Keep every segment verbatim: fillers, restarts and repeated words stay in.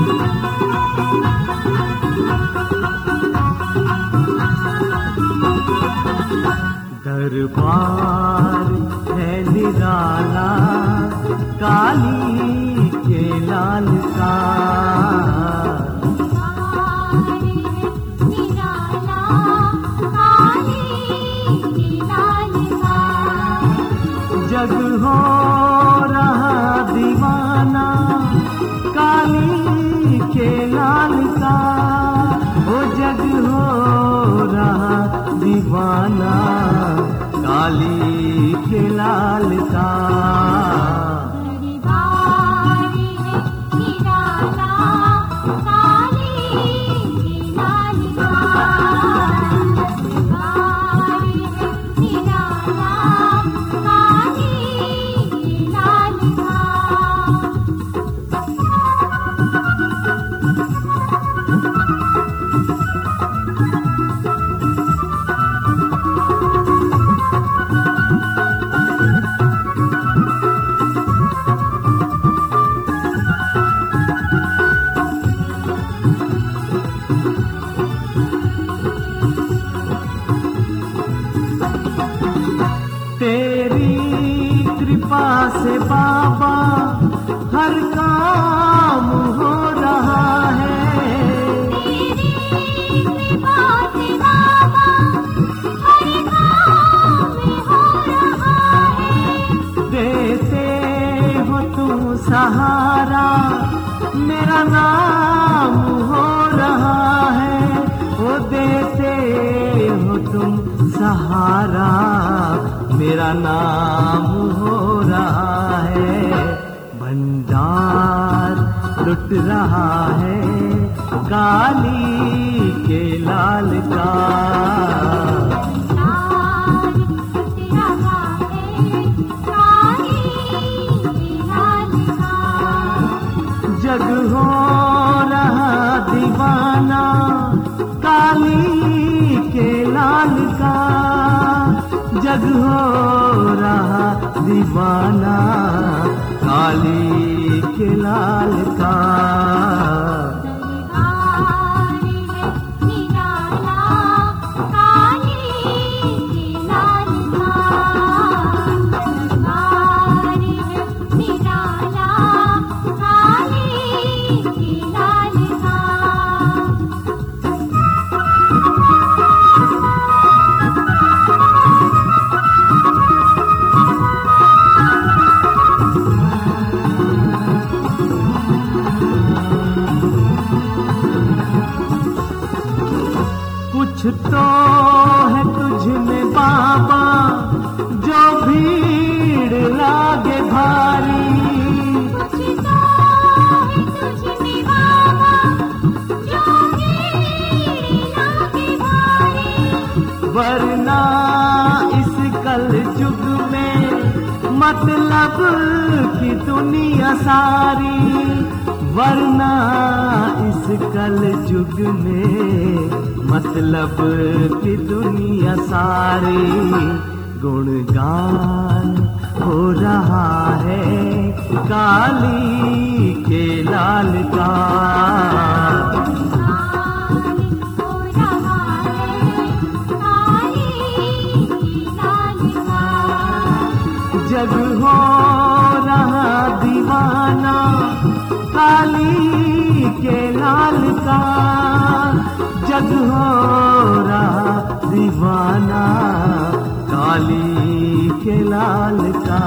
दरबार है निराला काली के लाल का, जग हो रहा दीवाना काली के लाल का, ओ जग हो रहा दीवाना काली के लाल का। तेरी कृपा से बाबा हर काम हो रहा है, तेरी कृपा से बाबा हर काम हो रहा है, देते हो तुम सहारा मेरा नाम हो रहा है, वो देते हो तुम सहारा मेरा नाम हो रहा है। भंडार लुट रहा है काली के लाल का, जग हो रहा दीवाना काली के लाल का, जग हो रहा दीवाना काली के लाल का। कुछ तो है तुझ में बाबा जो भीड़ लागे भारी, कुछ तो है तुझ में बाबा जो भीड़ लागे भारी, वरना इस कल युग में मतलब की दुनिया सारी, वरना इस कल युग में मतलब की दुनिया सारी, गुणगान हो रहा है काली के लाल का, जग हो रहा दीवाना काली के लाल का, जग हो रहा दीवाना काली के लाल का।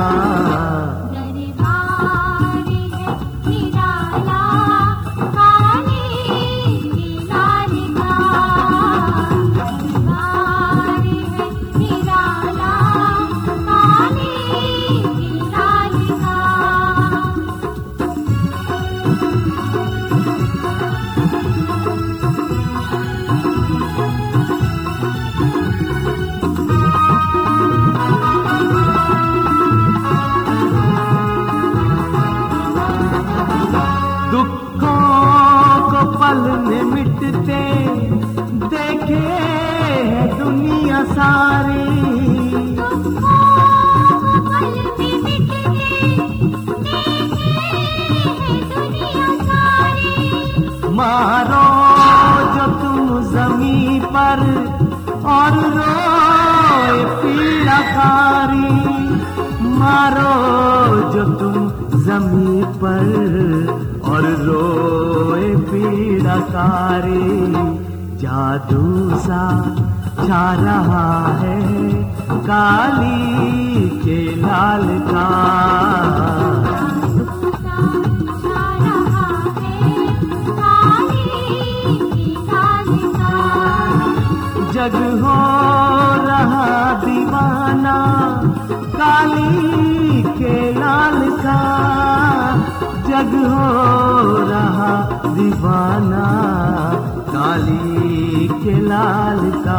पल में मिटते देखे है दुनिया सारी, मारो जो तुम जमीन पर और रोए पीड़ाकारी, मारो जो तुम जमीन पर और रोए पीड़ाकारी। जादू सा छा रहा है काली के लाल का, जग हो रहा दीवाना काली के लाल का, जग हो रहा दीवाना काली के लाल का।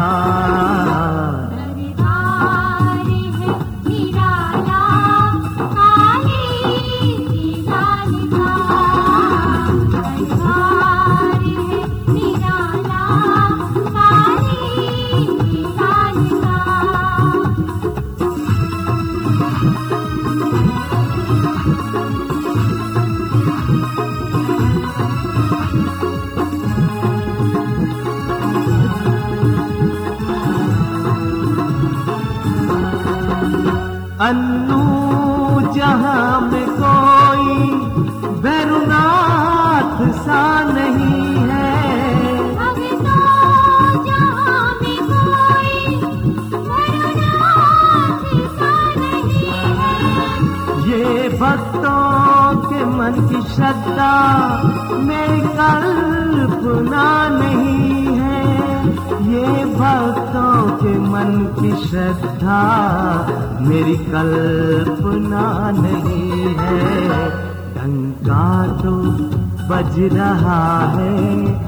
अन्नू जहां में कोई भैरुनाथ सा नहीं है, हमें तो जहां में कोई भैरुनाथ सा नहीं है। ये भक्तों के मन की श्रद्धा मेरी कल्पना नहीं है, ये भक्तों के मन की श्रद्धा मेरी कल्पना नहीं है। डंका तो बज रहा है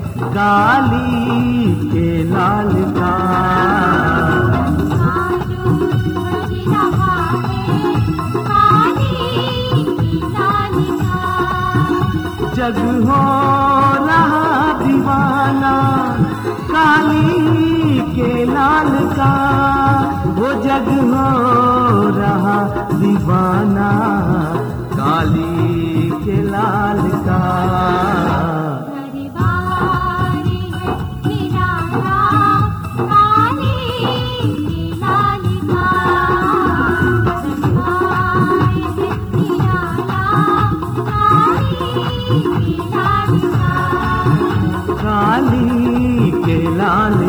काली के लाल का, जग हो रहा दीवाना काली के लाल का, वो जग हो रहा दीवाना काली के लाल का। काली के लाल